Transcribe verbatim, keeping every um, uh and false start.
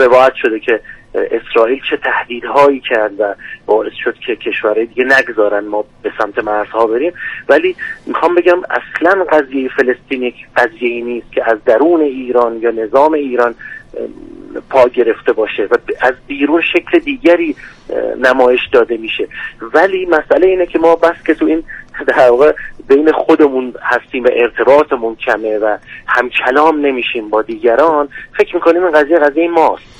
روایت شده که اسرائیل چه تهدیدهایی کرد و باعث شد که کشورهای دیگه نگذارن ما به سمت مرزها بریم. ولی میخوام بگم اصلا قضیه فلسطین یک قضیه‌ای نیست که از درون ایران یا نظام ایران پا گرفته باشه و از بیرون شکل دیگری نمایش داده میشه. ولی مسئله اینه که ما بس که تو این در واقع بین خودمون هستیم و ارتباطمون کمه و هم کلام نمیشیم با دیگران، فکر میکنیم این قضیه قضیه ماست.